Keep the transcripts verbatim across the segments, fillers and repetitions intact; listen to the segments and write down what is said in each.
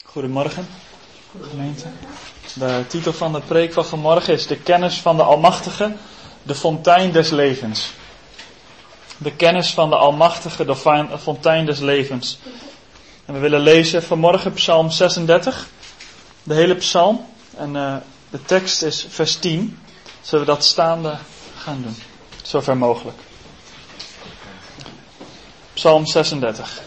Goedemorgen, gemeente. De titel van de preek van vanmorgen is De kennis van de Almachtige, de fontein des levens. De kennis van de Almachtige, de fontein des levens. En we willen lezen vanmorgen Psalm zesendertig, de hele psalm. En uh, de tekst is vers tien. Zullen we dat staande gaan doen? Zover mogelijk. Psalm zesendertig.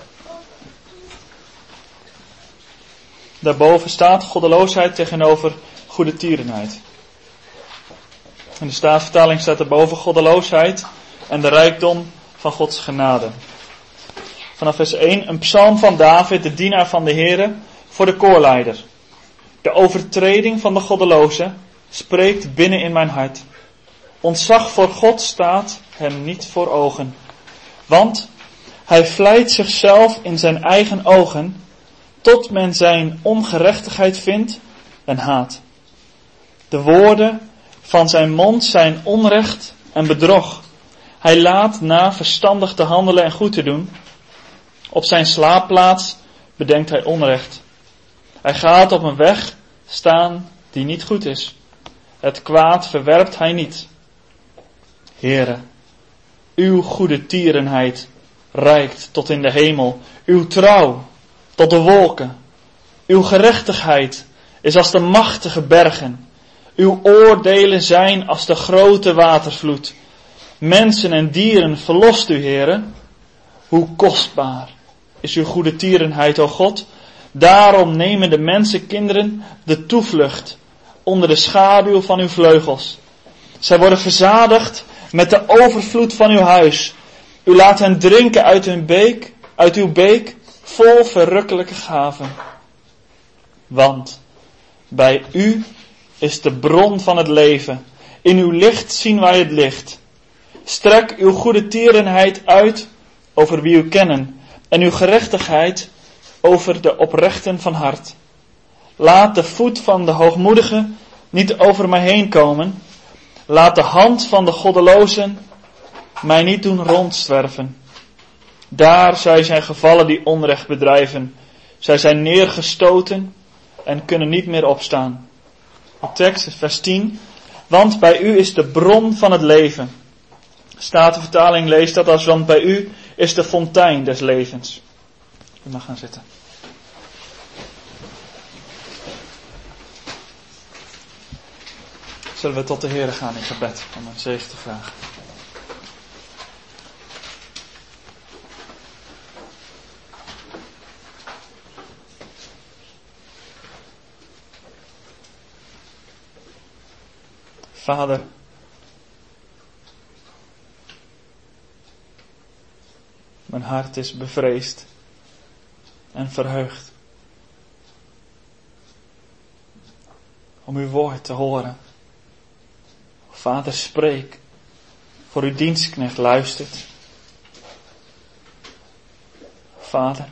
Daarboven staat goddeloosheid tegenover goede tierenheid. In de Statenvertaling staat daarboven goddeloosheid en de rijkdom van Gods genade. Vanaf vers één, een psalm van David, de dienaar van de Heere, voor de koorleider. De overtreding van de goddeloze spreekt binnen in mijn hart. Ontzag voor God staat hem niet voor ogen. Want hij vlijt zichzelf in zijn eigen ogen, tot men zijn ongerechtigheid vindt en haat. De woorden van zijn mond zijn onrecht en bedrog. Hij laat na verstandig te handelen en goed te doen. Op zijn slaapplaats bedenkt hij onrecht. Hij gaat op een weg staan die niet goed is. Het kwaad verwerpt hij niet. Heere, uw goede tierenheid reikt tot in de hemel. Uw trouw tot de wolken. Uw gerechtigheid is als de machtige bergen. Uw oordelen zijn als de grote watervloed. Mensen en dieren verlost u, Heere. Hoe kostbaar is uw goede tierenheid, o God. Daarom nemen de mensenkinderen de toevlucht onder de schaduw van uw vleugels. Zij worden verzadigd met de overvloed van uw huis. U laat hen drinken uit hun beek, uit uw beek, vol verrukkelijke gaven. Want bij u is de bron van het leven. In uw licht zien wij het licht. Strek uw goede tierenheid uit over wie u kennen. En uw gerechtigheid over de oprechten van hart. Laat de voet van de hoogmoedige niet over mij heen komen. Laat de hand van de goddelozen mij niet doen rondzwerven. Daar zij zijn gevallen die onrecht bedrijven. Zij zijn neergestoten en kunnen niet meer opstaan. De tekst is vers tien. Want bij u is de bron van het leven. Statenvertaling leest dat als want bij u is de fontein des levens. U mag gaan zitten. Zullen we tot de Heere gaan in gebed om een zegen te vragen. Vader, mijn hart is bevreesd en verheugd om uw woord te horen. Vader, spreek, voor uw dienstknecht luistert. Vader,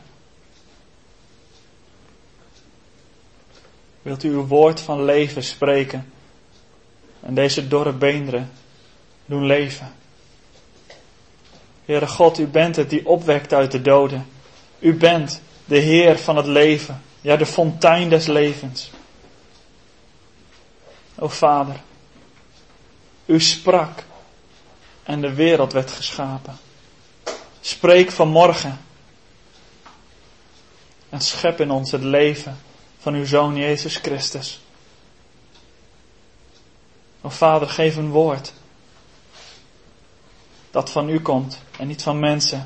wilt u uw woord van leven spreken en deze dorre beenderen doen leven. Heere God, u bent het die opwekt uit de doden. U bent de Heer van het leven, ja, de fontein des levens. O Vader, u sprak en de wereld werd geschapen. Spreek vanmorgen en schep in ons het leven van uw Zoon Jezus Christus. O Vader, geef een woord dat van u komt en niet van mensen.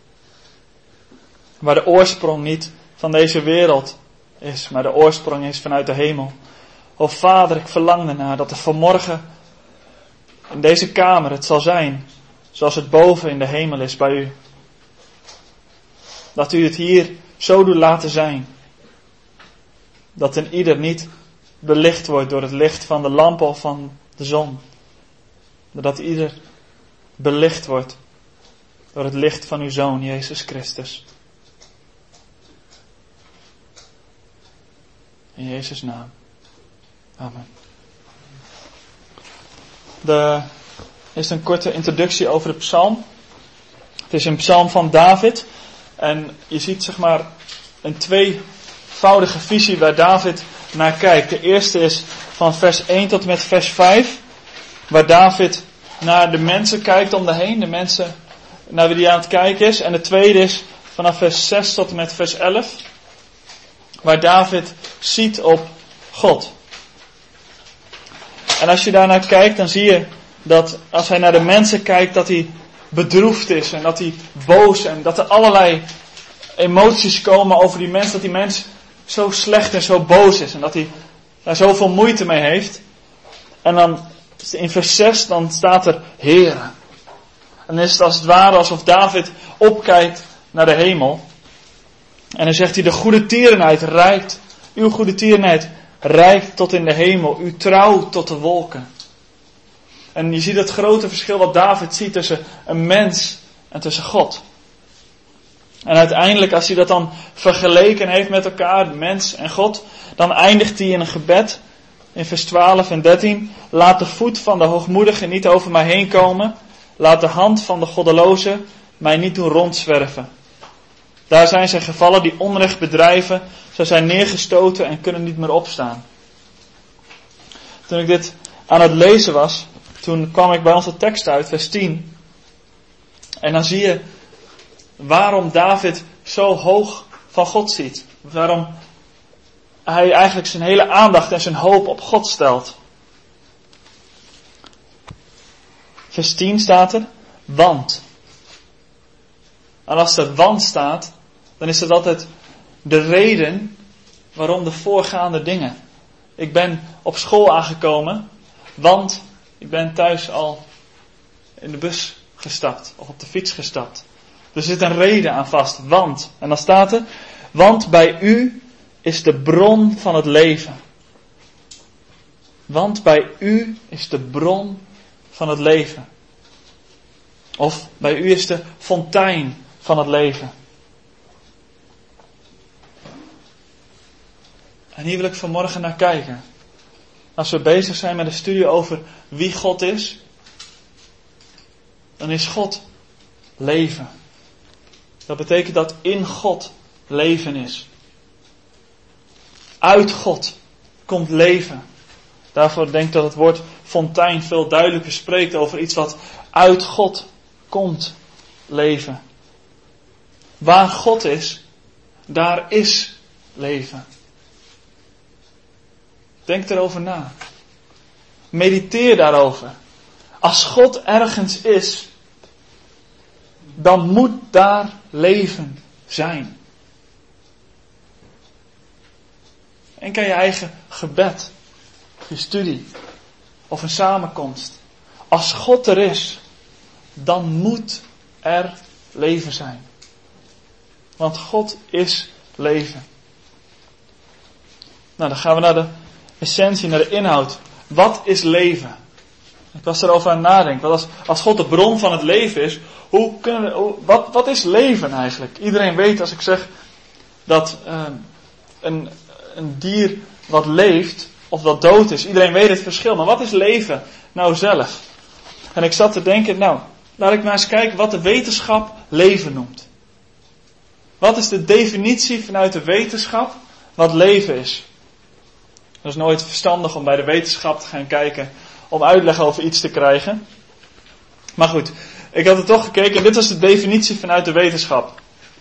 Waar de oorsprong niet van deze wereld is, maar de oorsprong is vanuit de hemel. O Vader, ik verlang ernaar dat er vanmorgen in deze kamer het zal zijn zoals het boven in de hemel is bij u. Dat u het hier zo doet laten zijn. Dat een ieder niet belicht wordt door het licht van de lamp of van de zon. Maar dat ieder belicht wordt door het licht van uw Zoon Jezus Christus. In Jezus' naam. Amen. Er is een korte introductie over de psalm. Het is een psalm van David. En je ziet zeg maar in twee tweevoudige visie waar David naar kijkt. De eerste is van vers één tot en met vers vijf. Waar David naar de mensen kijkt om de heen. De mensen naar wie hij aan het kijken is. En de tweede is vanaf vers zes tot en met vers elf. Waar David ziet op God. En als je daarnaar kijkt, dan zie je dat als hij naar de mensen kijkt, dat hij bedroefd is. En dat hij boos en dat er allerlei emoties komen over die mens. Dat die mens zo slecht en zo boos is. En dat hij daar zoveel moeite mee heeft. En dan in vers zes, dan staat er Heere. En dan is het als het ware alsof David opkijkt naar de hemel. En dan zegt hij, de goede tierenheid reikt. Uw goede tierenheid reikt tot in de hemel. Uw trouw tot de wolken. En je ziet het grote verschil wat David ziet tussen een mens en tussen God. En uiteindelijk, als hij dat dan vergeleken heeft met elkaar, mens en God, dan eindigt hij in een gebed. In vers twaalf en dertien. Laat de voet van de hoogmoedige niet over mij heen komen. Laat de hand van de goddeloze mij niet doen rondzwerven. Daar zijn zij gevallen die onrecht bedrijven. Zij zijn neergestoten en kunnen niet meer opstaan. Toen ik dit aan het lezen was, toen kwam ik bij onze tekst uit, vers tien. En dan zie je waarom David zo hoog van God ziet. Waarom hij eigenlijk zijn hele aandacht en zijn hoop op God stelt. Vers tien staat er, want. En als er want staat, dan is dat altijd de reden waarom de voorgaande dingen. Ik ben op school aangekomen, want ik ben thuis al in de bus gestapt of op de fiets gestapt. Er zit een reden aan vast, want. En dan staat er, want bij u is de bron van het leven. Want bij u is de bron van het leven. Of bij u is de fontein van het leven. En hier wil ik vanmorgen naar kijken. Als we bezig zijn met een studie over wie God is, dan is God leven. Dat betekent dat in God leven is. Uit God komt leven. Daarvoor denk ik dat het woord fontein veel duidelijker spreekt over iets wat uit God komt leven. Waar God is, daar is leven. Denk erover na. Mediteer daarover. Als God ergens is, dan moet daar leven zijn. Denk aan je eigen gebed, je studie of een samenkomst. Als God er is, dan moet er leven zijn. Want God is leven. Nou, dan gaan we naar de essentie, naar de inhoud. Wat is leven? Ik was erover aan het nadenken. Als, als God de bron van het leven is, hoe kunnen we, hoe, wat, wat is leven eigenlijk? Iedereen weet als ik zeg dat uh, een, een dier wat leeft of dat dood is. Iedereen weet het verschil. Maar wat is leven nou zelf? En ik zat te denken, nou, laat ik maar eens kijken wat de wetenschap leven noemt. Wat is de definitie vanuit de wetenschap wat leven is? Dat is nooit verstandig om bij de wetenschap te gaan kijken om uitleg over iets te krijgen. Maar goed, ik had er toch gekeken en dit was de definitie vanuit de wetenschap.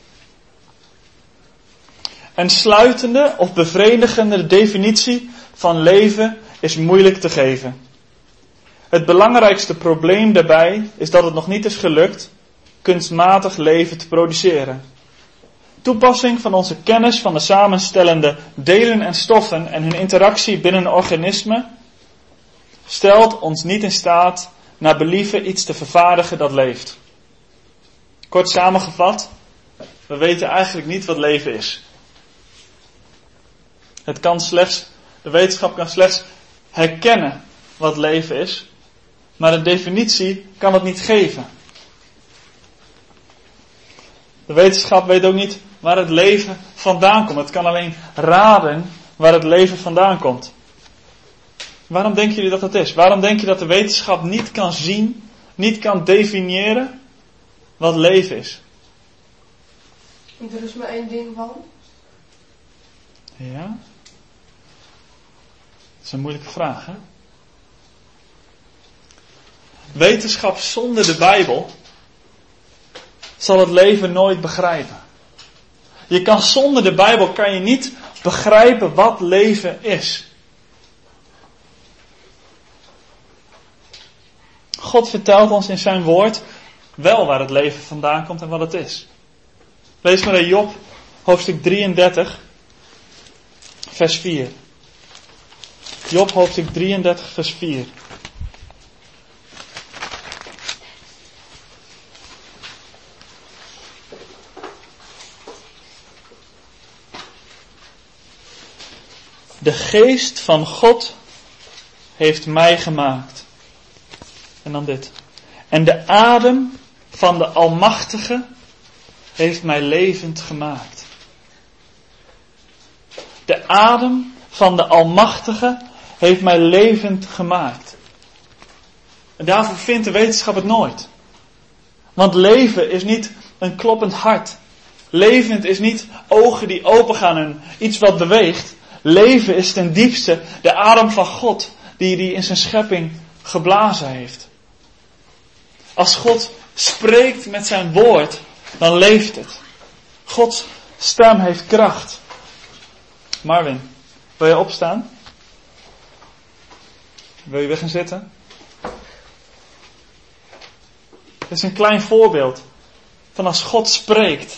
Een sluitende of bevredigende definitie van leven is moeilijk te geven. Het belangrijkste probleem daarbij is dat het nog niet is gelukt kunstmatig leven te produceren. Toepassing van onze kennis van de samenstellende delen en stoffen en hun interactie binnen een organisme stelt ons niet in staat naar believen iets te vervaardigen dat leeft. Kort samengevat, we weten eigenlijk niet wat leven is. Het kan slechts, de wetenschap kan slechts herkennen wat leven is, maar een definitie kan het niet geven. De wetenschap weet ook niet waar het leven vandaan komt. Het kan alleen raden waar het leven vandaan komt. Waarom denken jullie dat dat is? Waarom denk je dat de wetenschap niet kan zien, niet kan definiëren wat leven is? Er is maar één ding van. Ja? Dat is een moeilijke vraag, hè? Wetenschap zonder de Bijbel zal het leven nooit begrijpen. Je kan zonder de Bijbel kan je niet begrijpen wat leven is. God vertelt ons in zijn woord wel waar het leven vandaan komt en wat het is. Lees maar in Job, hoofdstuk drieëndertig, vers vier. Job, hoofdstuk drieëndertig, vers vier. De geest van God heeft mij gemaakt. En dan dit. En de adem van de Almachtige heeft mij levend gemaakt. De adem van de Almachtige heeft mij levend gemaakt. En daarvoor vindt de wetenschap het nooit. Want leven is niet een kloppend hart. Levend is niet ogen die opengaan en iets wat beweegt. Leven is ten diepste de adem van God die hij in zijn schepping geblazen heeft. Als God spreekt met zijn woord, dan leeft het. Gods stem heeft kracht. Marvin, wil je opstaan? Wil je weer gaan zitten? Dit is een klein voorbeeld van als God spreekt,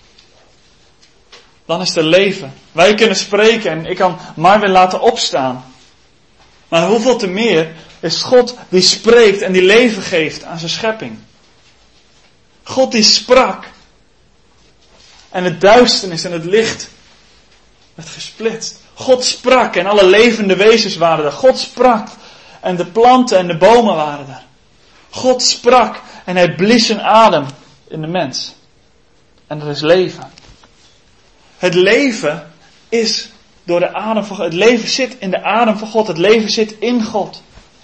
dan is er leven. Wij kunnen spreken en ik kan Marvin laten opstaan. Maar hoeveel te meer is God die spreekt en die leven geeft aan zijn schepping. God die sprak. En het duisternis en het licht werd gesplitst. God sprak en alle levende wezens waren er. God sprak en de planten en de bomen waren er. God sprak en hij blies zijn adem in de mens. En er is leven. Het leven is door de adem van God. Het leven zit in de adem van God. Het leven zit in God.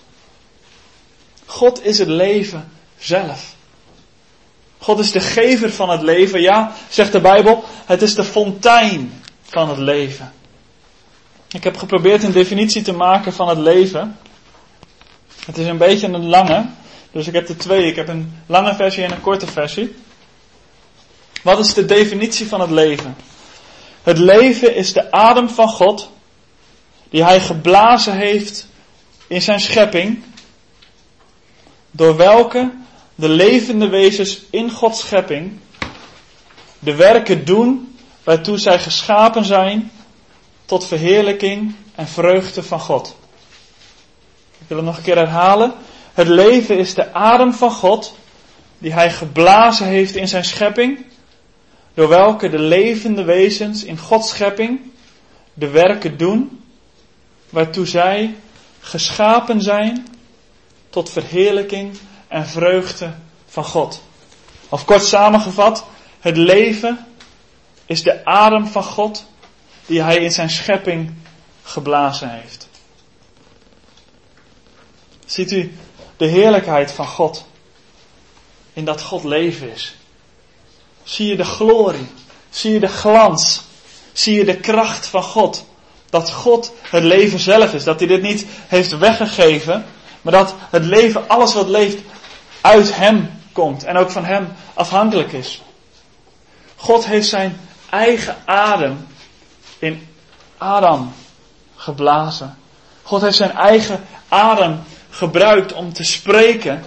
God is het leven zelf. God is de gever van het leven. Ja, zegt de Bijbel, het is de fontein van het leven. Ik heb geprobeerd een definitie te maken van het leven. Het is een beetje een lange. Dus ik heb er twee. Ik heb een lange versie en een korte versie. Wat is de definitie van het leven? Het leven is de adem van God, die hij geblazen heeft in zijn schepping, door welke de levende wezens in Gods schepping de werken doen waartoe zij geschapen zijn tot verheerlijking en vreugde van God. Ik wil het nog een keer herhalen. Het leven is de adem van God, die hij geblazen heeft in zijn schepping, door welke de levende wezens in Gods schepping de werken doen waartoe zij geschapen zijn tot verheerlijking en vreugde van God. Of kort samengevat, het leven is de adem van God die hij in zijn schepping geblazen heeft. Ziet u de heerlijkheid van God in dat God leven is? Zie je de glorie, zie je de glans, zie je de kracht van God. Dat God het leven zelf is, dat hij dit niet heeft weggegeven, maar dat het leven, alles wat leeft, uit hem komt en ook van hem afhankelijk is. God heeft zijn eigen adem in Adam geblazen. God heeft zijn eigen adem gebruikt om te spreken,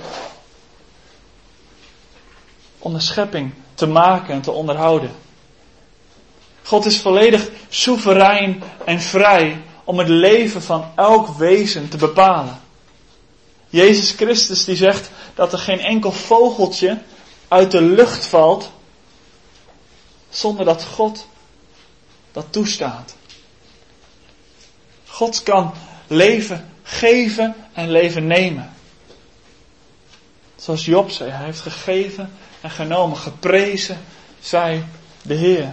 om de schepping te maken en te onderhouden. God is volledig soeverein en vrij om het leven van elk wezen te bepalen. Jezus Christus die zegt dat er geen enkel vogeltje uit de lucht valt zonder dat God dat toestaat. God kan leven geven en leven nemen. Zoals Job zei, hij heeft gegeven en genomen, geprezen zij de Heer.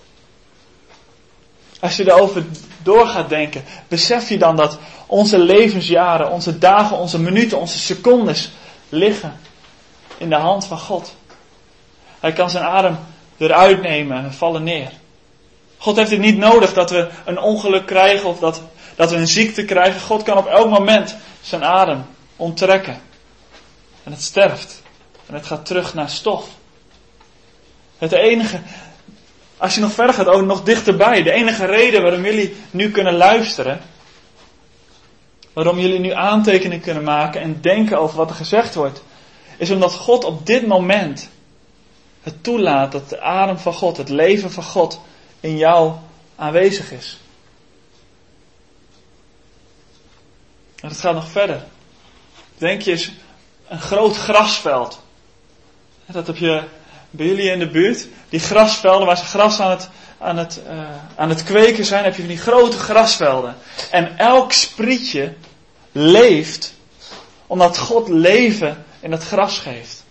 Als je erover door gaat denken, besef je dan dat onze levensjaren, onze dagen, onze minuten, onze secondes liggen in de hand van God. Hij kan zijn adem eruit nemen en vallen neer. God heeft het niet nodig dat we een ongeluk krijgen of dat, dat we een ziekte krijgen. God kan op elk moment zijn adem onttrekken. En het sterft. En het gaat terug naar stof. Het enige, als je nog verder gaat, ook nog dichterbij. De enige reden waarom jullie nu kunnen luisteren. Waarom jullie nu aantekeningen kunnen maken en denken over wat er gezegd wordt. Is omdat God op dit moment het toelaat dat de adem van God, het leven van God in jou aanwezig is. En het gaat nog verder. Denk je eens een groot grasveld. Dat heb je bij jullie in de buurt. Die grasvelden waar ze gras aan het, aan het, uh, aan het kweken zijn. Heb je van die grote grasvelden. En elk sprietje leeft omdat God leven in het gras geeft.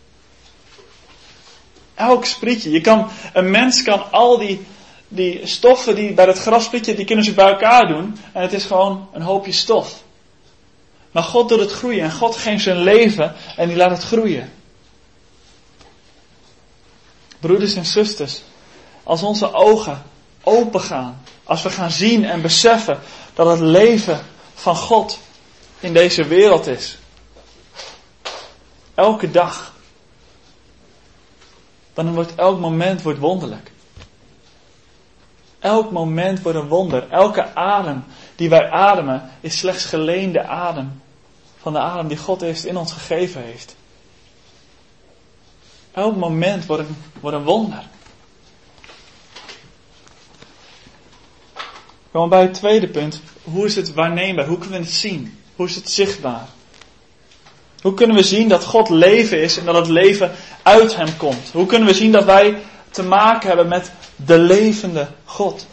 Elk sprietje. Je kan, een mens kan al die, die stoffen die bij dat grassprietje, die kunnen ze bij elkaar doen. En het is gewoon een hoopje stof. Maar God doet het groeien. En God geeft zijn leven en die laat het groeien. Broeders en zusters. Als onze ogen open gaan. Als we gaan zien en beseffen dat het leven van God in deze wereld is. Elke dag. Dan wordt elk moment wordt wonderlijk. Elk moment wordt een wonder. Elke adem die wij ademen is slechts geleende adem. Van de adem die God eerst in ons gegeven heeft. Elk moment wordt een, wordt een wonder. We komen bij het tweede punt. Hoe is het waarneembaar? Hoe kunnen we het zien? Hoe is het zichtbaar? Hoe kunnen we zien dat God leven is en dat het leven uit hem komt? Hoe kunnen we zien dat wij te maken hebben met de levende God?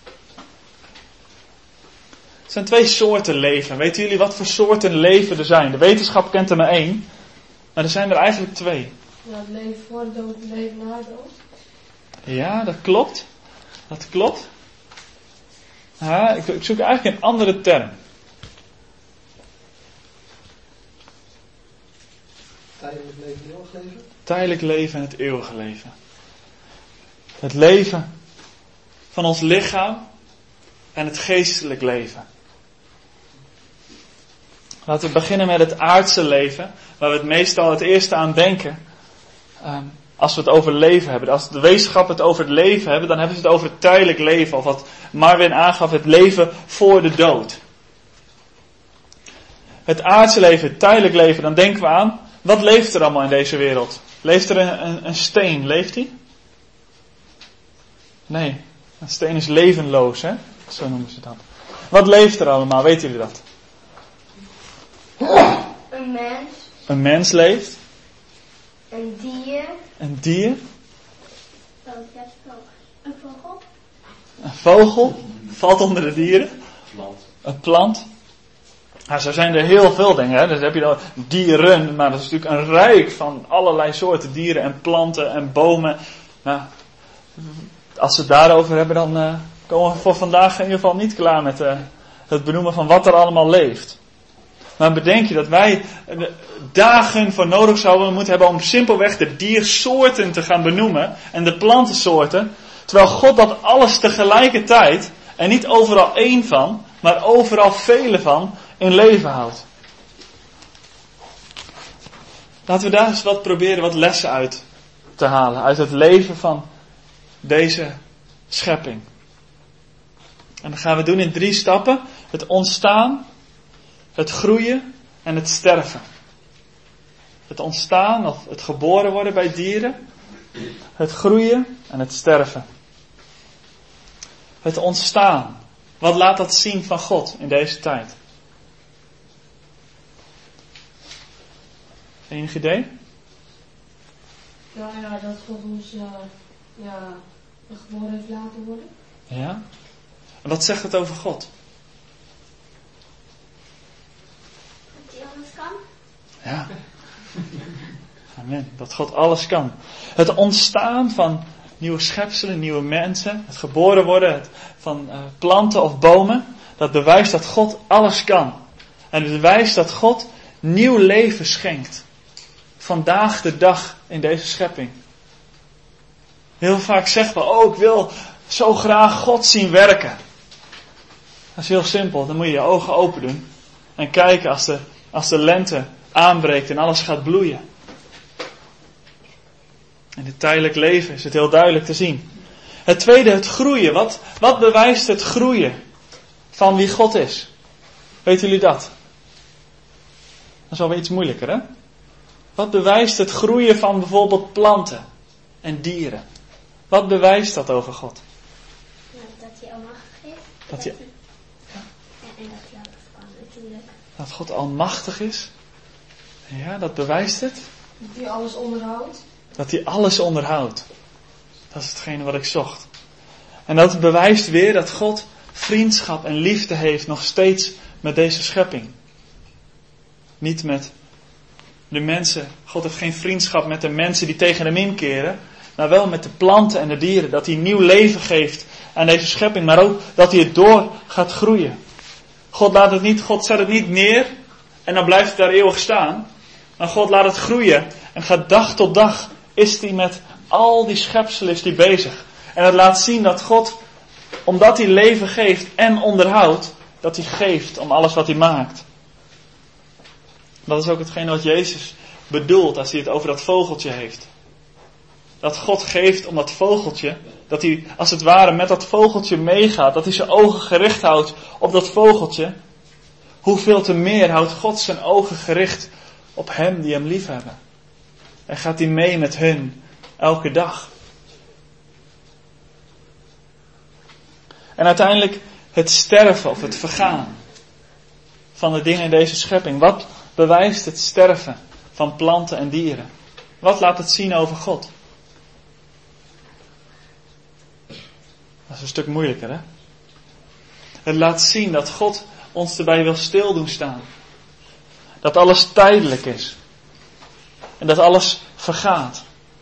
Er zijn twee soorten leven. Weten jullie wat voor soorten leven er zijn? De wetenschap kent er maar één. Maar er zijn er eigenlijk twee. Ja, het leven voor de dood, het leven na de dood. Ja, dat klopt. Dat klopt. Ja, ik, ik zoek eigenlijk een andere term. Tijdelijk leven en eeuwig leven? Tijdelijk leven en het eeuwige leven. Het leven van ons lichaam en het geestelijk leven. Laten we beginnen met het aardse leven, waar we het meestal het eerste aan denken. Um, als we het over leven hebben. Als de wetenschap het over het leven hebben, dan hebben ze het over het tijdelijk leven. Of wat Marvin aangaf, het leven voor de dood. Het aardse leven, het tijdelijk leven, dan denken we aan, wat leeft er allemaal in deze wereld? Leeft er een, een, een steen? Leeft die? Nee, een steen is levenloos, hè? Zo noemen ze dat. Wat leeft er allemaal? Weten jullie dat? Een mens. Een mens leeft. Een dier. Een dier. Een vogel. Een vogel. Valt onder de dieren. Plant. Een plant. Nou, zo zijn er heel veel dingen. Hè. Dus heb je dan dieren. Maar dat is natuurlijk een rijk van allerlei soorten dieren en planten en bomen. Nou, als we het daarover hebben, dan uh, komen we voor vandaag in ieder geval niet klaar met uh, het benoemen van wat er allemaal leeft. Maar bedenk je dat wij dagen voor nodig zouden moeten hebben om simpelweg de diersoorten te gaan benoemen en de plantensoorten. Terwijl God dat alles tegelijkertijd, en niet overal één van, maar overal vele van, in leven houdt. Laten we daar eens wat proberen wat lessen uit te halen. Uit het leven van deze schepping. En dat gaan we doen in drie stappen. Het ontstaan, het groeien en het sterven. Het ontstaan of het geboren worden bij dieren. Het groeien en het sterven. Het ontstaan. Wat laat dat zien van God in deze tijd? Enig idee? Nou ja, dat God ons uh, ja, geboren heeft laten worden. Ja. En wat zegt het over God? Dat hij alles kan. Ja. Amen. Dat God alles kan. Het ontstaan van nieuwe schepselen, nieuwe mensen. Het geboren worden het, van uh, planten of bomen. Dat bewijst dat God alles kan. En het bewijst dat God nieuw leven schenkt. Vandaag de dag in deze schepping. Heel vaak zeggen we, oh ik wil zo graag God zien werken? Dat is heel simpel. Dan moet je je ogen open doen. En kijken als de, als de lente aanbreekt en alles gaat bloeien. In het tijdelijk leven is het heel duidelijk te zien. Het tweede, het groeien. Wat, wat bewijst het groeien van wie God is? Weten jullie dat? Dat is wel weer iets moeilijker, hè? Wat bewijst het groeien van bijvoorbeeld planten en dieren? Wat bewijst dat over God? Dat hij almachtig is. Dat hij... Ja, en dat hij alles kan natuurlijk. Dat God almachtig is? Ja, dat bewijst het. Dat hij alles onderhoudt. Dat hij alles onderhoudt. Dat is hetgene wat ik zocht. En dat bewijst weer dat God vriendschap en liefde heeft nog steeds met deze schepping. Niet met de mensen. God heeft geen vriendschap met de mensen die tegen hem inkeren. Maar wel met de planten en de dieren. Dat hij nieuw leven geeft aan deze schepping. Maar ook dat hij het door gaat groeien. God laat het niet, God zet het niet neer. En dan blijft het daar eeuwig staan. Maar God laat het groeien. En gaat dag tot dag is hij met al die schepselen is hij bezig. En het laat zien dat God, omdat hij leven geeft en onderhoudt, dat hij geeft om alles wat hij maakt. Dat is ook hetgene wat Jezus bedoelt als hij het over dat vogeltje heeft. Dat God geeft om dat vogeltje, dat hij als het ware met dat vogeltje meegaat, dat hij zijn ogen gericht houdt op dat vogeltje. Hoeveel te meer houdt God zijn ogen gericht op hem die hem lief hebben. En gaat hij mee met hun elke dag. En uiteindelijk het sterven of het vergaan van de dingen in deze schepping. Wat bewijst het sterven van planten en dieren? Wat laat het zien over God? Dat is een stuk moeilijker, hè? Het laat zien dat God ons erbij wil stil doen staan. Dat alles tijdelijk is. En dat alles vergaat.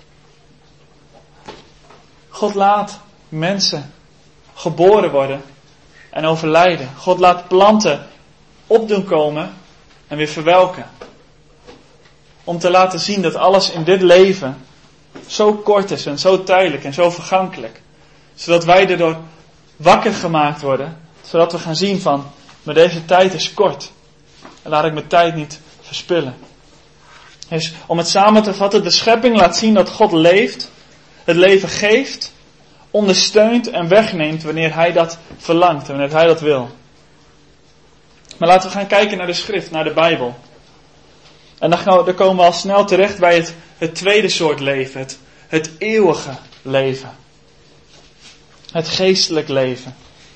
God laat mensen geboren worden en overlijden. God laat planten opdoen komen en weer verwelken. Om te laten zien dat alles in dit leven zo kort is en zo tijdelijk en zo vergankelijk. Zodat wij erdoor wakker gemaakt worden. Zodat we gaan zien van, maar deze tijd is kort. En laat ik mijn tijd niet verspillen. Dus om het samen te vatten, de schepping laat zien dat God leeft, het leven geeft, ondersteunt en wegneemt wanneer hij dat verlangt, wanneer hij dat wil. Maar laten we gaan kijken naar de schrift, naar de Bijbel. En dan, gaan we, dan komen we al snel terecht bij het, het tweede soort leven, het, het eeuwige leven. Het geestelijk leven.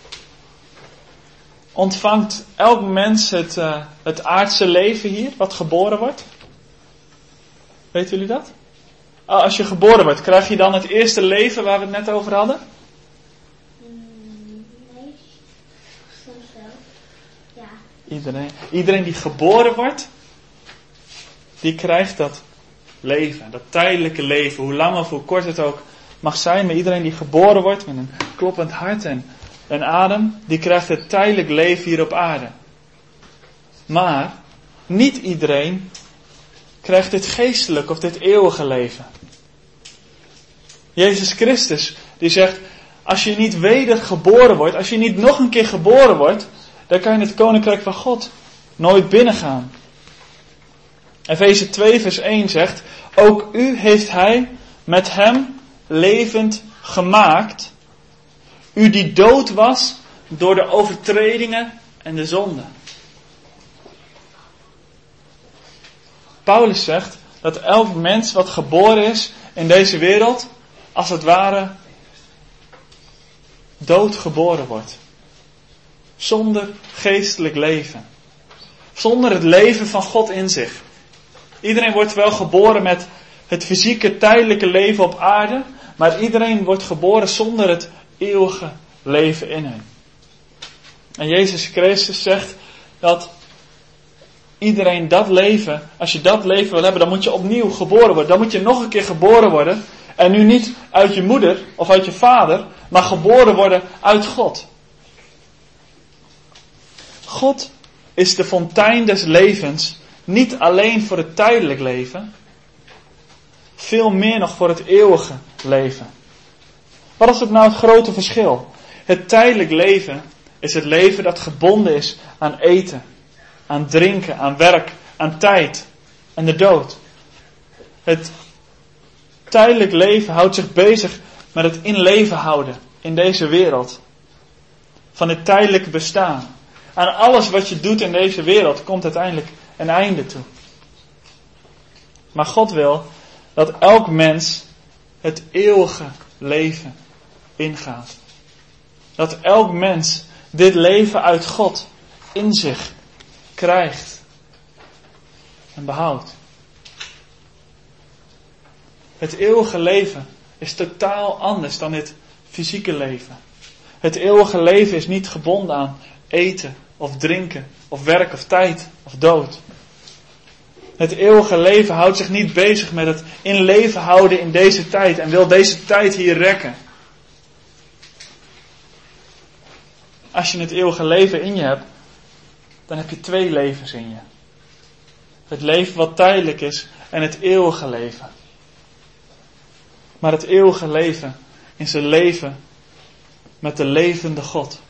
Ontvangt elk mens het, uh, het aardse leven hier, wat geboren wordt? Weten jullie dat? Als je geboren wordt, krijg je dan het eerste leven waar we het net over hadden? Nee, soms wel. Ja. Iedereen, iedereen die geboren wordt, die krijgt dat leven, dat tijdelijke leven, hoe lang of hoe kort het ook mag zijn. Maar iedereen die geboren wordt met een kloppend hart en een adem, die krijgt het tijdelijk leven hier op aarde. Maar niet iedereen krijgt dit geestelijk of dit eeuwige leven. Jezus Christus die zegt, als je niet wedergeboren wordt, als je niet nog een keer geboren wordt, dan kan je het koninkrijk van God nooit binnengaan. Efeze twee vers één zegt, ook u heeft hij met hem levend gemaakt, u die dood was door de overtredingen en de zonden. Paulus zegt dat elk mens wat geboren is in deze wereld, als het ware, dood geboren wordt. Zonder geestelijk leven. Zonder het leven van God in zich. Iedereen wordt wel geboren met het fysieke, tijdelijke leven op aarde, maar iedereen wordt geboren zonder het eeuwige leven in hem. En Jezus Christus zegt dat iedereen dat leven, als je dat leven wil hebben, dan moet je opnieuw geboren worden. Dan moet je nog een keer geboren worden. En nu niet uit je moeder of uit je vader, maar geboren worden uit God. God is de fontein des levens, niet alleen voor het tijdelijk leven, veel meer nog voor het eeuwige leven. Wat is het nou het grote verschil? Het tijdelijk leven is het leven dat gebonden is aan eten, aan drinken, aan werk, aan tijd en de dood. Het tijdelijk leven houdt zich bezig met het in leven houden in deze wereld. Van het tijdelijke bestaan. Aan alles wat je doet in deze wereld komt uiteindelijk een einde toe. Maar God wil dat elk mens het eeuwige leven ingaat. Dat elk mens dit leven uit God in zich krijgt en behoudt. Het eeuwige leven is totaal anders dan dit fysieke leven. Het eeuwige leven is niet gebonden aan eten of drinken of werk of tijd of dood. Het eeuwige leven houdt zich niet bezig met het in leven houden in deze tijd en wil deze tijd hier rekken. Als je het eeuwige leven in je hebt, dan heb je twee levens in je. Het leven wat tijdelijk is en het eeuwige leven. Maar het eeuwige leven is een leven met de levende God.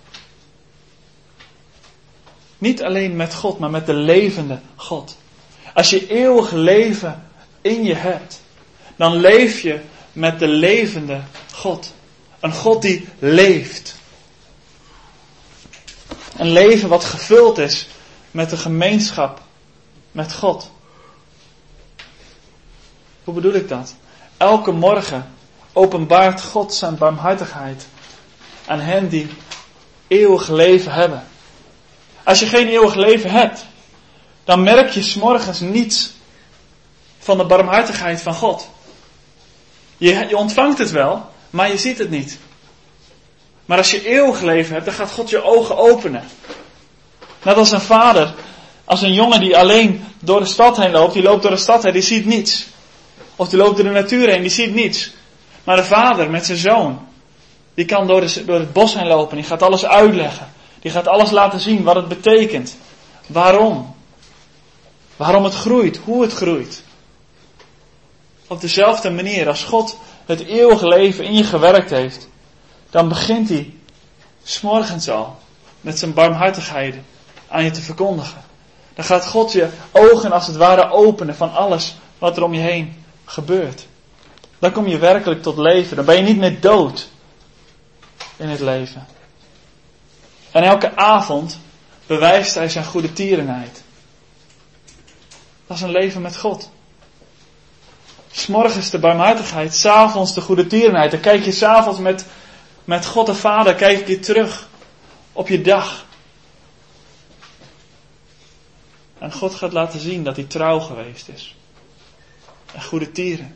Niet alleen met God, maar met de levende God. Als je eeuwig leven in je hebt, dan leef je met de levende God. Een God die leeft. Een leven wat gevuld is met de gemeenschap met God. Hoe bedoel ik dat? Elke morgen openbaart God zijn barmhartigheid aan hen die eeuwig leven hebben. Als je geen eeuwig leven hebt, dan merk je 's morgens niets van de barmhartigheid van God. Je, je ontvangt het wel, maar je ziet het niet. Maar als je eeuwig leven hebt, dan gaat God je ogen openen. Net als een vader, als een jongen die alleen door de stad heen loopt, die loopt door de stad heen, die ziet niets. Of die loopt door de natuur heen, die ziet niets. Maar de vader met zijn zoon, die kan door, de, door het bos heen lopen, die gaat alles uitleggen. Die gaat alles laten zien wat het betekent. Waarom? Waarom het groeit, hoe het groeit. Op dezelfde manier, als God het eeuwige leven in je gewerkt heeft, dan begint hij 's morgens al met zijn barmhartigheid aan je te verkondigen. Dan gaat God je ogen als het ware openen van alles wat er om je heen gebeurt. Dan kom je werkelijk tot leven. Dan ben je niet meer dood in het leven. En elke avond bewijst hij zijn goede tierenheid. Dat is een leven met God. 's Morgens de barmhartigheid, 's avonds de goede tierenheid. Dan kijk je 's avonds met, met God de Vader, kijk je terug op je dag. En God gaat laten zien dat hij trouw geweest is. Een goede tieren.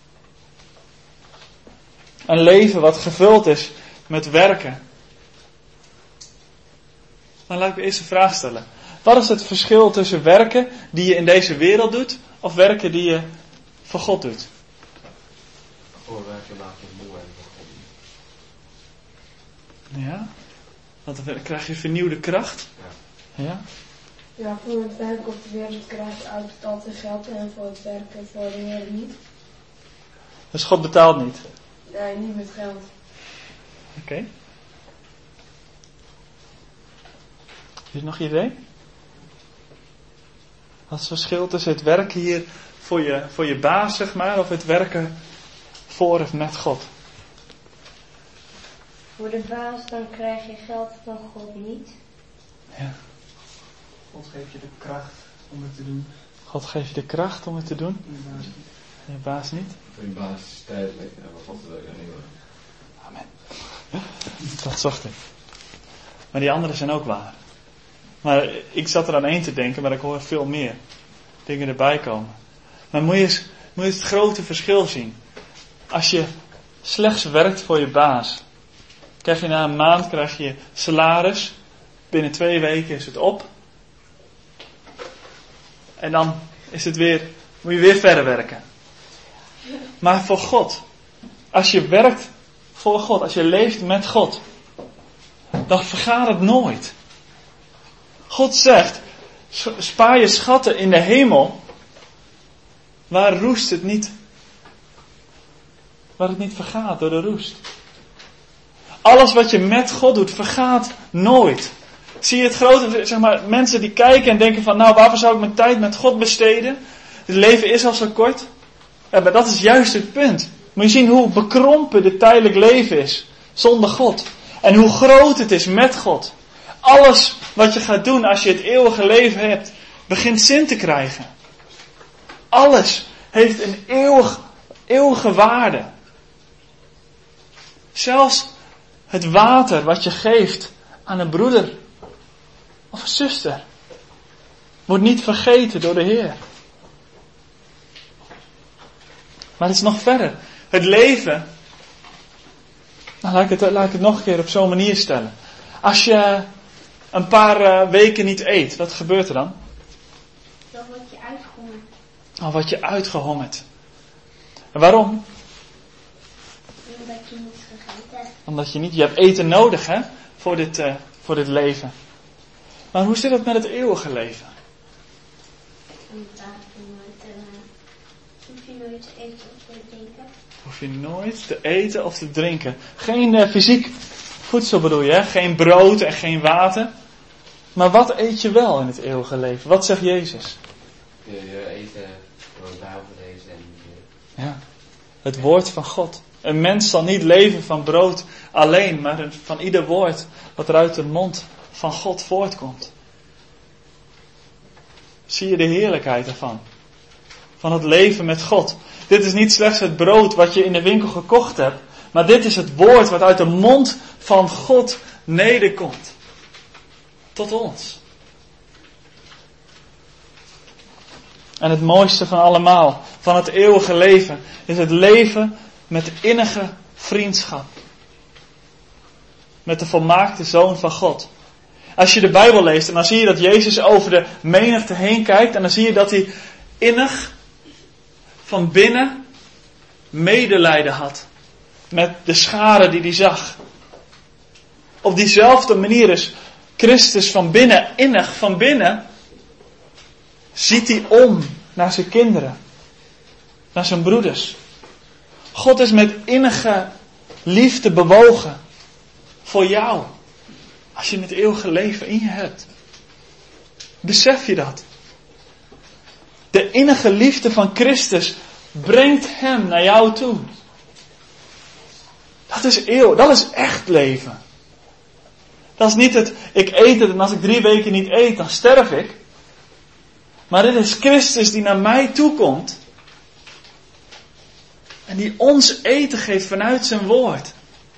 Een leven wat gevuld is met werken. Dan laat ik de eerste vraag stellen. Wat is het verschil tussen werken die je in deze wereld doet, of werken die je voor God doet? Voor werken laat je moe en voor God niet. Ja? Want dan krijg je vernieuwde kracht. Ja. Ja? Ja, voor het werk op de wereld krijg je altijd geld en voor het werken voor de Heer niet. Dus God betaalt niet. Nee, niet met geld. Oké. Okay. Is er nog een idee? Wat is het verschil tussen het werken hier voor je, voor je baas, zeg maar, of het werken voor of met God? Voor de baas dan krijg je geld van God niet. Ja. God geeft je de kracht om het te doen. God geeft je de kracht om het te doen. En de baas niet. En je baas niet. Voor je baas is tijdelijk en wat God wil je niet doen. Amen. Dat zocht ik. Maar die anderen zijn ook waar. Maar ik zat er aan één te denken, maar ik hoor veel meer dingen erbij komen. Maar moet je eens, moet je eens het grote verschil zien. Als je slechts werkt voor je baas, krijg je na een maand krijg je salaris. Binnen twee weken is het op. En dan is het weer, moet je weer verder werken. Maar voor God, als je werkt voor God, als je leeft met God, dan vergaat het nooit. God zegt, spaar je schatten in de hemel, waar roest het niet, waar het niet vergaat door de roest. Alles wat je met God doet, vergaat nooit. Zie je het grote, zeg maar, mensen die kijken en denken van, nou, waarvoor zou ik mijn tijd met God besteden? Het leven is al zo kort. Ja, maar dat is juist het punt. Moet je zien hoe bekrompen dit tijdelijk leven is, zonder God. En hoe groot het is met God. Alles wat je gaat doen als je het eeuwige leven hebt, begint zin te krijgen. Alles heeft een eeuwig, eeuwige waarde. Zelfs het water wat je geeft aan een broeder of een zuster wordt niet vergeten door de Heer. Maar het is nog verder. Het leven, nou, laat, ik het, laat ik het nog een keer op zo'n manier stellen. Als je een paar uh, weken niet eet, wat gebeurt er dan? Dan word je uitgehongerd. Dan word je uitgehongerd. En waarom? Omdat je niet gegeten hebt. Omdat je niet, je hebt eten nodig, hè, voor dit, uh, voor dit leven. Maar hoe zit het met het eeuwige leven? En daar hoef je nooit, uh, hoef je nooit te eten of te drinken. Hoef je nooit te eten of te drinken. Geen uh, fysiek voedsel bedoel je, hè? Geen brood en geen water. Maar wat eet je wel in het eeuwige leven? Wat zegt Jezus? Je, je eten door de Bijbel lezen en je... Ja, het woord van God. Een mens zal niet leven van brood alleen, maar van ieder woord wat er uit de mond van God voortkomt. Zie je de heerlijkheid ervan? Van het leven met God. Dit is niet slechts het brood wat je in de winkel gekocht hebt, maar dit is het woord wat uit de mond van God nederkomt. Tot ons. En het mooiste van allemaal, van het eeuwige leven, is het leven met innige vriendschap. Met de volmaakte Zoon van God. Als je de Bijbel leest, en dan zie je dat Jezus over de menigte heen kijkt, en dan zie je dat hij innig van binnen medelijden had. Met de scharen die hij zag. Op diezelfde manier is Christus van binnen, innig van binnen, ziet hij om naar zijn kinderen. Naar zijn broeders. God is met innige liefde bewogen voor jou. Als je het eeuwige leven in je hebt. Besef je dat? De innige liefde van Christus brengt hem naar jou toe. Dat is eeuw, dat is echt leven. Dat is niet het, ik eet het en als ik drie weken niet eet, dan sterf ik. Maar dit is Christus die naar mij toe komt. En die ons eten geeft vanuit zijn woord.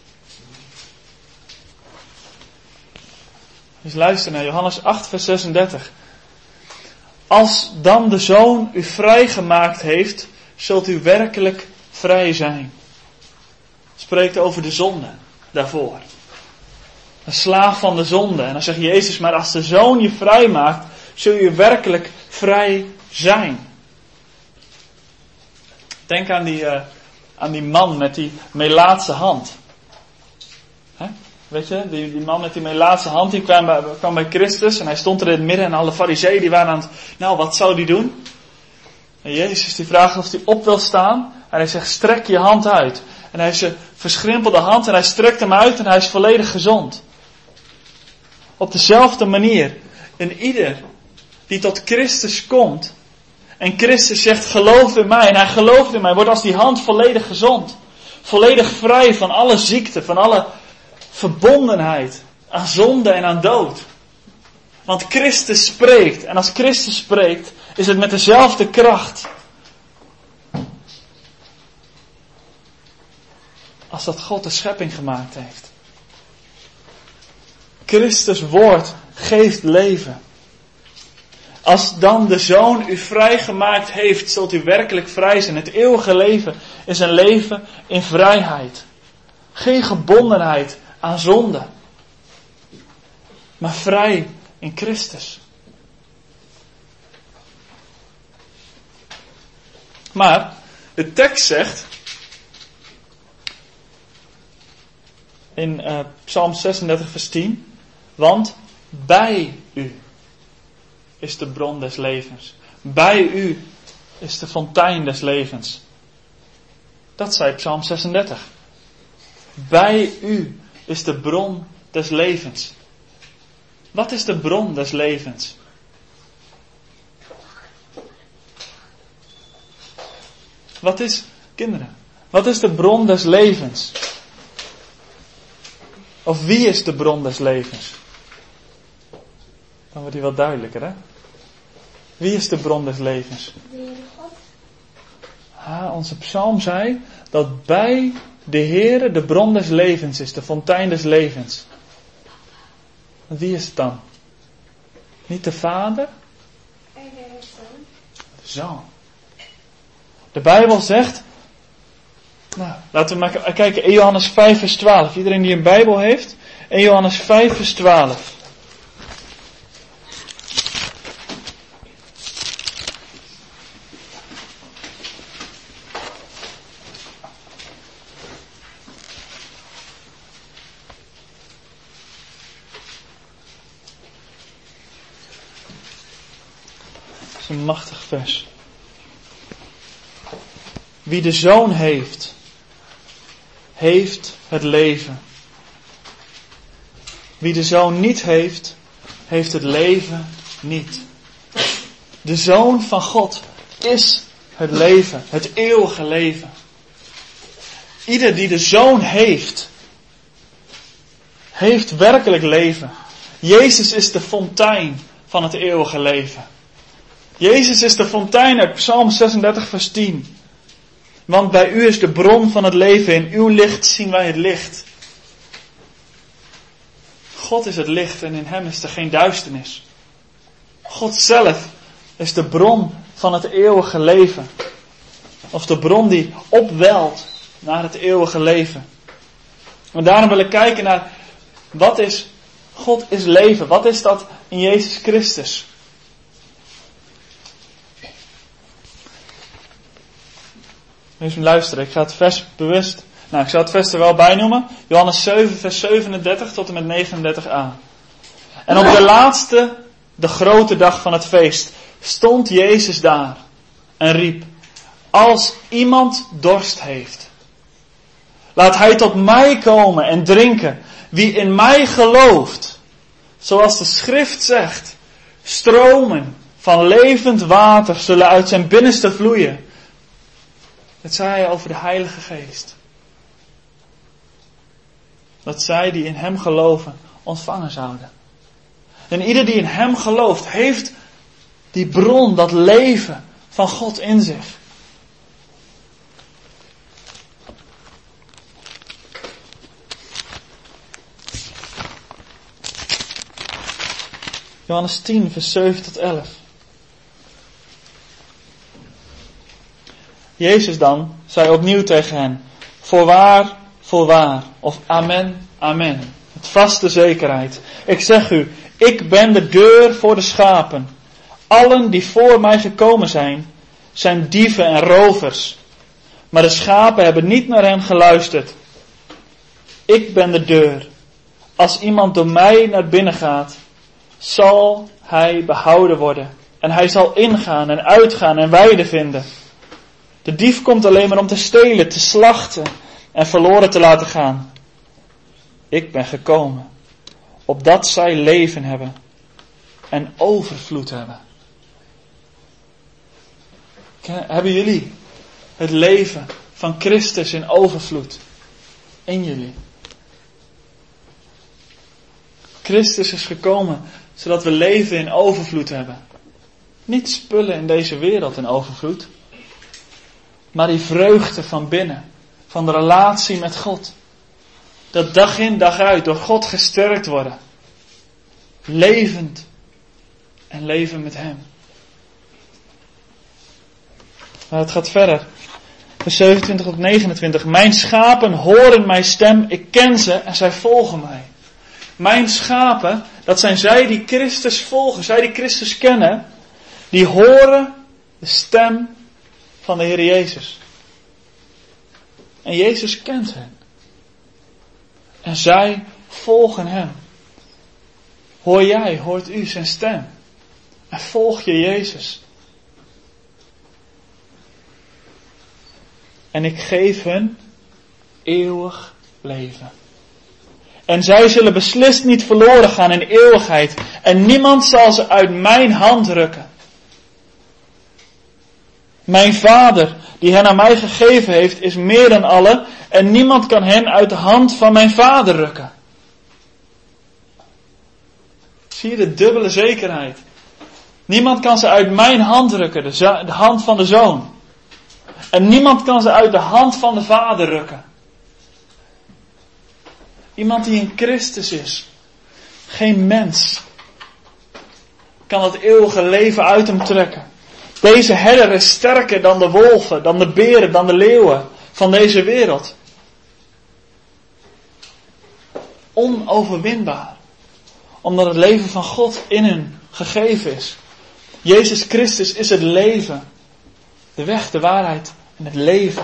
Dus luister naar Johannes acht vers zesendertig. Als dan de Zoon u vrijgemaakt heeft, zult u werkelijk vrij zijn. Spreekt over de zonde daarvoor. Een slaaf van de zonde. En dan zegt Jezus, maar als de Zoon je vrij maakt, zul je werkelijk vrij zijn. Denk aan die, uh, aan die man met die melaatse hand. Hè? Weet je, die, die man met die melaatse hand, die kwam bij, kwam bij Christus en hij stond er in het midden en alle farizeeën die waren aan het, nou wat zou die doen? En Jezus die vraagt of hij op wil staan en hij zegt strek je hand uit. En hij heeft zijn verschrimpelde hand en hij strekt hem uit en hij is volledig gezond. Op dezelfde manier, een ieder die tot Christus komt en Christus zegt geloof in mij en hij gelooft in mij, wordt als die hand volledig gezond. Volledig vrij van alle ziekte, van alle verbondenheid aan zonde en aan dood. Want Christus spreekt en als Christus spreekt is het met dezelfde kracht als dat God de schepping gemaakt heeft. Christus woord geeft leven. Als dan de Zoon u vrijgemaakt heeft, zult u werkelijk vrij zijn. Het eeuwige leven is een leven in vrijheid. Geen gebondenheid aan zonde. Maar vrij in Christus. Maar de tekst zegt in uh, Psalm zesendertig vers tien. Want bij u is de bron des levens. Bij u is de fontein des levens. Dat zei Psalm zesendertig. Bij u is de bron des levens. Wat is de bron des levens? Wat is, kinderen, wat is de bron des levens? Of wie is de bron des levens? Dan wordt die wat duidelijker, hè? Wie is de bron des levens? De Heere God. Ah, onze psalm zei dat bij de Heere de bron des levens is, de fontein des levens. Wie is het dan? Niet de Vader? En de Zoon. De Zoon. De Bijbel zegt, nou, laten we maar kijken, Eerste Johannes vijf vers twaalf. Iedereen die een Bijbel heeft, Eerste Johannes vijf vers twaalf. Dat is een machtig vers. Wie de Zoon heeft, heeft het leven. Wie de Zoon niet heeft, heeft het leven niet. De Zoon van God is het leven, het eeuwige leven. Ieder die de Zoon heeft, heeft werkelijk leven. Jezus is de fontein van het eeuwige leven. Jezus is de fontein uit Psalm zesendertig vers tien. Want bij u is de bron van het leven. In uw licht zien wij het licht. God is het licht en in hem is er geen duisternis. God zelf is de bron van het eeuwige leven. Of de bron die opwelt naar het eeuwige leven. En daarom willen we kijken naar wat is God is leven. Wat is dat in Jezus Christus? Even luisteren, ik ga het vers bewust, nou ik zal het vers er wel bij noemen. Johannes zeven vers zevenendertig tot en met negenendertig a. En op de laatste, de grote dag van het feest, stond Jezus daar en riep: als iemand dorst heeft, laat hij tot mij komen en drinken. Wie in mij gelooft, zoals de schrift zegt, stromen van levend water zullen uit zijn binnenste vloeien. Dat zei hij over de Heilige Geest. Dat zij die in hem geloven ontvangen zouden. En ieder die in hem gelooft heeft die bron, dat leven van God in zich. Johannes tien vers zeven tot elf. Jezus dan zei opnieuw tegen hen: voorwaar, voorwaar, of amen, amen. Met vaste zekerheid. Ik zeg u, ik ben de deur voor de schapen. Allen die voor mij gekomen zijn, zijn dieven en rovers. Maar de schapen hebben niet naar hen geluisterd. Ik ben de deur. Als iemand door mij naar binnen gaat, zal hij behouden worden. En hij zal ingaan en uitgaan en weide vinden. De dief komt alleen maar om te stelen, te slachten en verloren te laten gaan. Ik ben gekomen, opdat zij leven hebben en overvloed hebben. Hebben jullie het leven van Christus in overvloed in jullie? Christus is gekomen zodat we leven in overvloed hebben. Niet spullen in deze wereld in overvloed. Maar die vreugde van binnen. Van de relatie met God. Dat dag in dag uit door God gesterkt worden. Levend. En leven met hem. Maar het gaat verder. Vers zevenentwintig tot negenentwintig. Mijn schapen horen mijn stem. Ik ken ze en zij volgen mij. Mijn schapen, dat zijn zij die Christus volgen. Zij die Christus kennen. Die horen de stem van de Heer Jezus. En Jezus kent hen. En zij volgen hem. Hoor jij, hoort u zijn stem? En volg je Jezus? En ik geef hun eeuwig leven. En zij zullen beslist niet verloren gaan in eeuwigheid. En niemand zal ze uit mijn hand rukken. Mijn Vader, die hen aan mij gegeven heeft, is meer dan allen. En niemand kan hen uit de hand van mijn Vader rukken. Zie je de dubbele zekerheid? Niemand kan ze uit mijn hand rukken, de, zo- de hand van de Zoon. En niemand kan ze uit de hand van de Vader rukken. Iemand die in Christus is. Geen mens kan het eeuwige leven uit hem trekken. Deze herder is sterker dan de wolven, dan de beren, dan de leeuwen van deze wereld. Onoverwinbaar. Omdat het leven van God in hen gegeven is. Jezus Christus is het leven. De weg, de waarheid en het leven.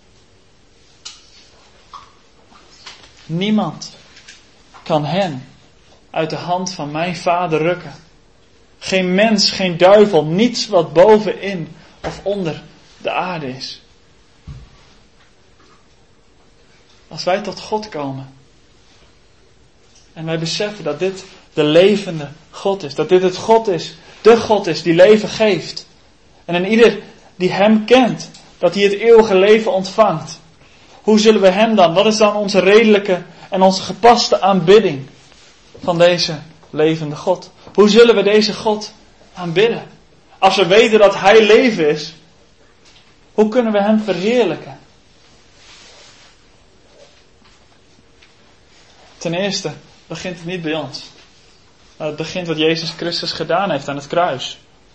Niemand kan hen uit de hand van mijn Vader rukken. Geen mens, geen duivel, niets wat bovenin of onder de aarde is. Als wij tot God komen en wij beseffen dat dit de levende God is, dat dit het God is, de God is die leven geeft. En in ieder die hem kent, dat hij het eeuwige leven ontvangt. Hoe zullen we hem dan, wat is dan onze redelijke en onze gepaste aanbidding van deze levende God? Hoe zullen we deze God aanbidden? Als we weten dat hij leven is, hoe kunnen we hem verheerlijken? Ten eerste begint het niet bij ons. Maar het begint wat Jezus Christus gedaan heeft aan het kruis.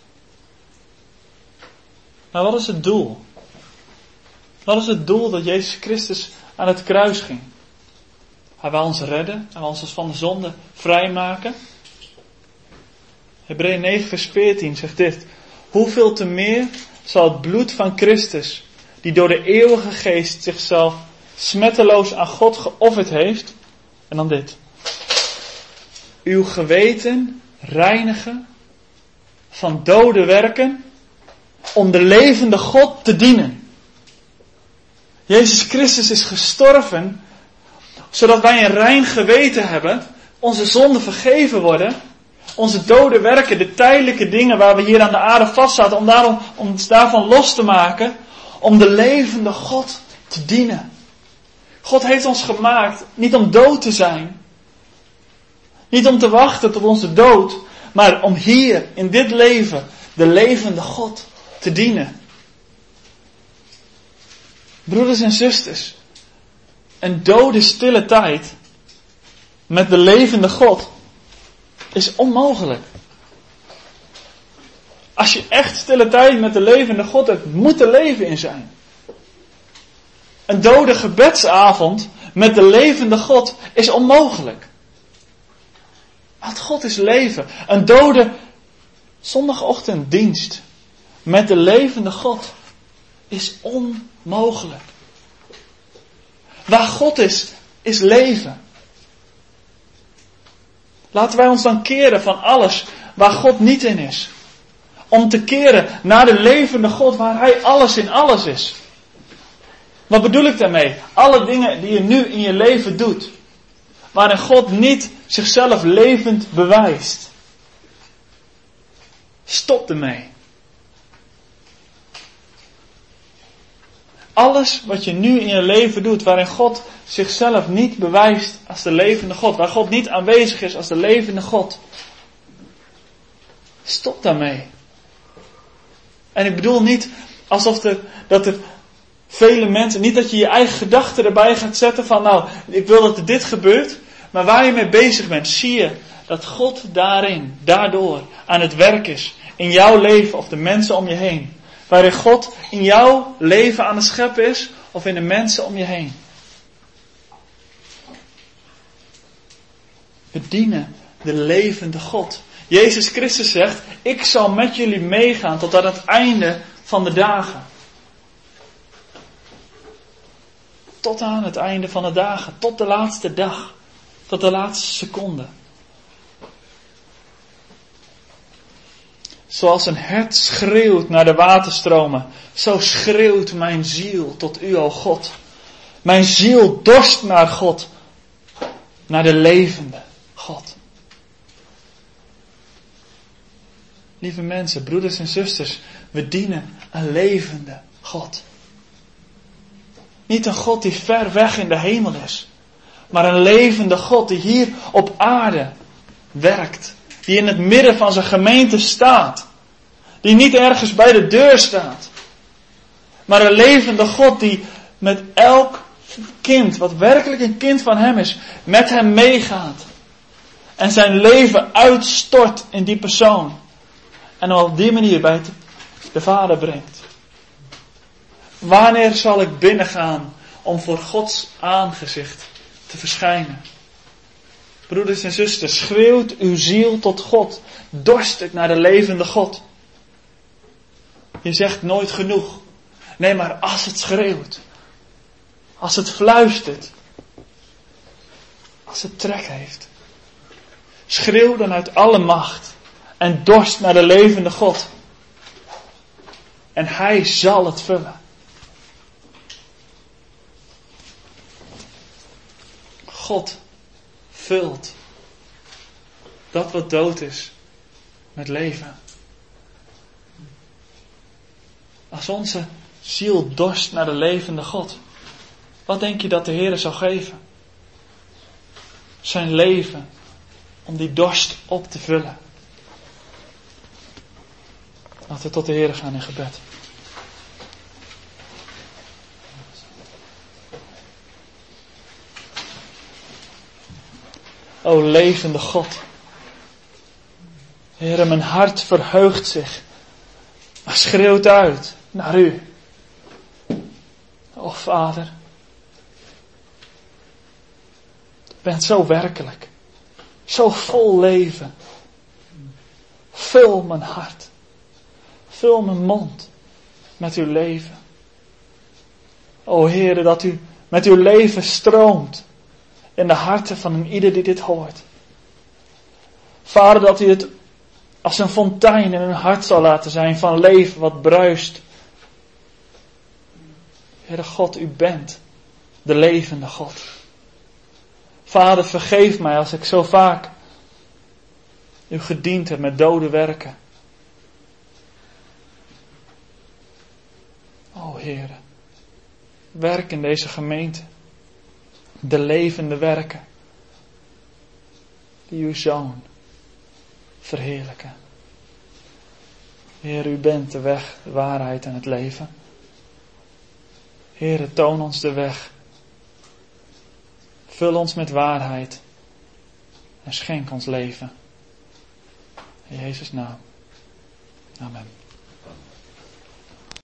Maar wat is het doel? Wat is het doel dat Jezus Christus aan het kruis ging? Hij wil ons redden. Hij wil ons van de zonde vrijmaken. Hebreeën negen vers veertien zegt dit. Hoeveel te meer zal het bloed van Christus, die door de eeuwige geest zichzelf smetteloos aan God geofferd heeft. En dan dit. Uw geweten reinigen van dode werken om de levende God te dienen. Jezus Christus is gestorven zodat wij een rein geweten hebben, onze zonden vergeven worden, onze dode werken, de tijdelijke dingen waar we hier aan de aarde vastzaten, om, daarom, om ons daarvan los te maken, om de levende God te dienen. God heeft ons gemaakt niet om dood te zijn, niet om te wachten tot onze dood, maar om hier in dit leven de levende God te dienen. Broeders en zusters, een dode stille tijd met de levende God is onmogelijk. Als je echt stille tijd met de levende God hebt, moet er leven in zijn. Een dode gebedsavond met de levende God is onmogelijk. Want God is leven. Een dode zondagochtenddienst met de levende God is onmogelijk. Waar God is, is leven. Laten wij ons dan keren van alles waar God niet in is. Om te keren naar de levende God waar Hij alles in alles is. Wat bedoel ik daarmee? Alle dingen die je nu in je leven doet, waarin God niet zichzelf levend bewijst. Stop ermee. Alles wat je nu in je leven doet, waarin God zichzelf niet bewijst als de levende God, waar God niet aanwezig is als de levende God. Stop daarmee. En ik bedoel niet alsof er, dat er vele mensen, niet dat je je eigen gedachten erbij gaat zetten van nou, ik wil dat er dit gebeurt, maar waar je mee bezig bent, zie je dat God daarin, daardoor aan het werk is, in jouw leven of de mensen om je heen. Waarin God in jouw leven aan het scheppen is, of in de mensen om je heen. We dienen de levende God. Jezus Christus zegt, ik zal met jullie meegaan tot aan het einde van de dagen. Tot aan het einde van de dagen, tot de laatste dag, tot de laatste seconde. Zoals een hert schreeuwt naar de waterstromen, zo schreeuwt mijn ziel tot u, o God. Mijn ziel dorst naar God, naar de levende God. Lieve mensen, broeders en zusters, we dienen een levende God. Niet een God die ver weg in de hemel is, maar een levende God die hier op aarde werkt. Die in het midden van zijn gemeente staat. Die niet ergens bij de deur staat. Maar een levende God die met elk kind, wat werkelijk een kind van hem is, met hem meegaat. En zijn leven uitstort in die persoon. En hem op die manier bij de Vader brengt. Wanneer zal ik binnengaan om voor Gods aangezicht te verschijnen? Broeders en zusters, schreeuwt uw ziel tot God. Dorst het naar de levende God. Je zegt nooit genoeg. Nee, maar als het schreeuwt. Als het fluistert. Als het trek heeft. Schreeuw dan uit alle macht. En dorst naar de levende God. En Hij zal het vullen. God vult dat wat dood is met leven. Als onze ziel dorst naar de levende God, wat denk je dat de Heer zou geven? Zijn leven om die dorst op te vullen. Laten we tot de Heer gaan in gebed. O levende God. Heere, mijn hart verheugt zich. Maar schreeuwt uit naar u. O Vader. U bent zo werkelijk. Zo vol leven. Vul mijn hart. Vul mijn mond met uw leven. O Heere, dat u met uw leven stroomt in de harten van een ieder die dit hoort. Vader, dat u het als een fontein in hun hart zal laten zijn van leven wat bruist. Heere God, u bent de levende God. Vader, vergeef mij als ik zo vaak u gediend heb met dode werken. O Heere, werk in deze gemeente. De levende werken die uw Zoon verheerlijken. Heer, u bent de weg, de waarheid en het leven. Heer, toon ons de weg. Vul ons met waarheid en schenk ons leven. In Jezus' naam. Amen.